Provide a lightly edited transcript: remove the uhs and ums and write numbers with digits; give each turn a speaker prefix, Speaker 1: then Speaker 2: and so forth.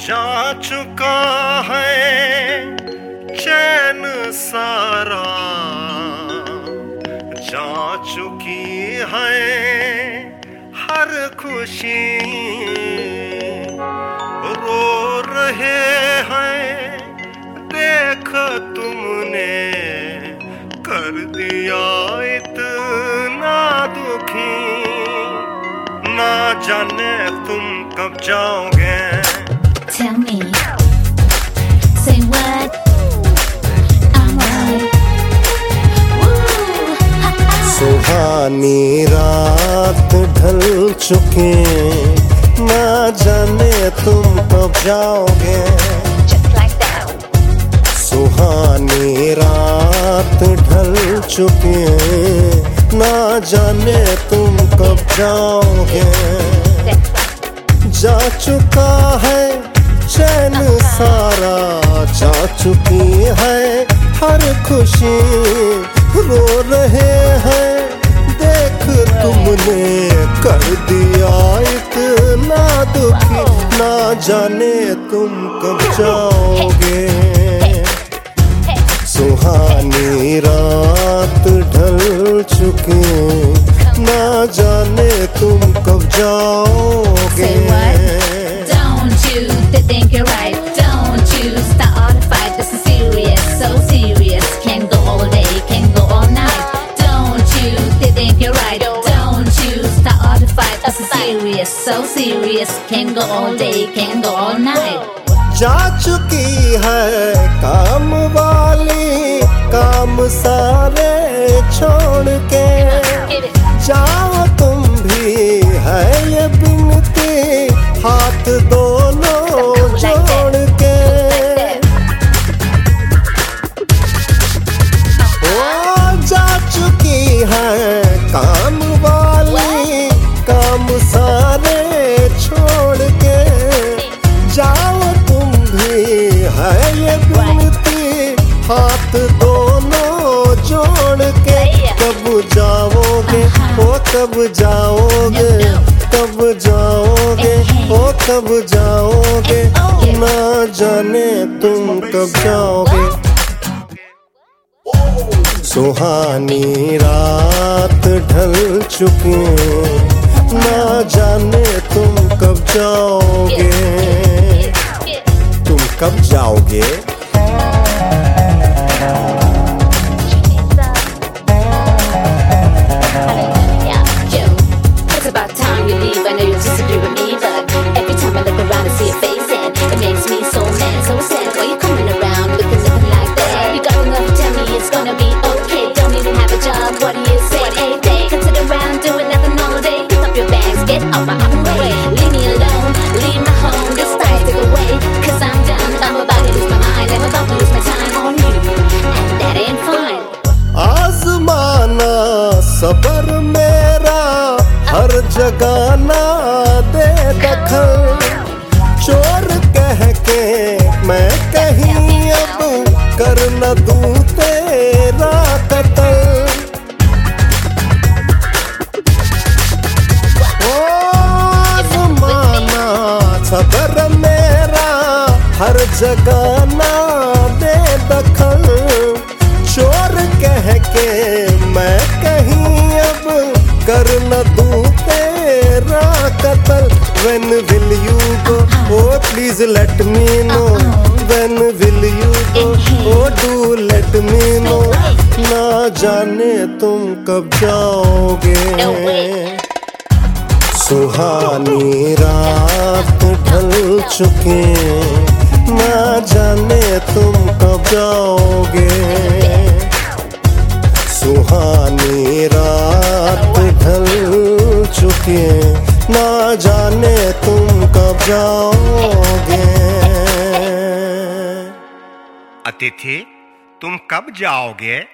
Speaker 1: जा चुका है चैन सारा, जा चुकी है हर खुशी। रो रहे हैं देख तुमने कर दिया इतना दुखी। ना जाने तुम कब जाओगे।
Speaker 2: Tell me, say what? I'm right. Woo, ha, ha.
Speaker 1: सुहानी रात ढल चुके, ना जाने तुम कब जाओगे।
Speaker 2: Just like that.
Speaker 1: सुहानी रात ढल चुके, ना जाने तुम कब जाओगे। जा चुका है चैन सारा, जा चुकी है हर खुशी। रो रहे हैं देख तुमने कर दिया इतना दुखी। ना जाने तुम कब जाओगे। सुहानी रात ढल चुकी, ना जाने तुम कब जाओगे।
Speaker 2: Say what? Don't you think you're right? Don't you start a fight. This is serious, so serious. Can go all day, can go all night. Don't you think you're right? Don't you start a fight. This is serious, so serious. Can go all day, can go all night.
Speaker 1: जा चुकी है काम वाली, काम सारे छोड़ के। जाओ तुम भी है ये बिनती, हाथ दोनों जोड़ के। ओ जा चुकी है काम वाली, काम सारे छोड़ के। जाओ तुम भी है ये बिनती, हाथ दोनों जोड़ के। कब जाओगे ओ कब जाओगे, कब जाओगे ओ कब जाओगे। ना जाने तुम कब जाओगे। सुहानी रात ढल चुकी, ना जाने तुम कब जाओगे। तुम कब जाओगे।
Speaker 2: It's about time you leave. I know you disagree with me, but every time I look around and see your face, and it makes me so mad, so sad. Why you coming around looking like that? You got enough to tell me it's gonna be okay. Don't even have a job. What do you say? Hey, they come sit around doing nothing all day. Pick up your bags, get off my way. Leave me alone, leave my home. This time stick away, 'cause I'm done. I'm about to lose my mind. I'm about to lose my time on you, and that ain't fine.
Speaker 1: आज़माना सबर मेरा, हर जगह ना दे दखल। चोर कह के मैं कहीं अब कर न दूं तेरा कत्ल। ओ आज़माना सबर मेरा, हर जगह ना दे दखल। चोर कह के मैं कहीं अब कर न दूं तेरा कत्ल। When will you go? Oh please let me know. When will you go? Oh do let me know. ना जाने तुम कब जाओगे। सुहानी रात ढल चुकी, ना जाने तुम कब जाओगे। सुहानी रात ढल चुकी, ना जाने तुम कब जाओगे। अतिथि तुम कब जाओगे।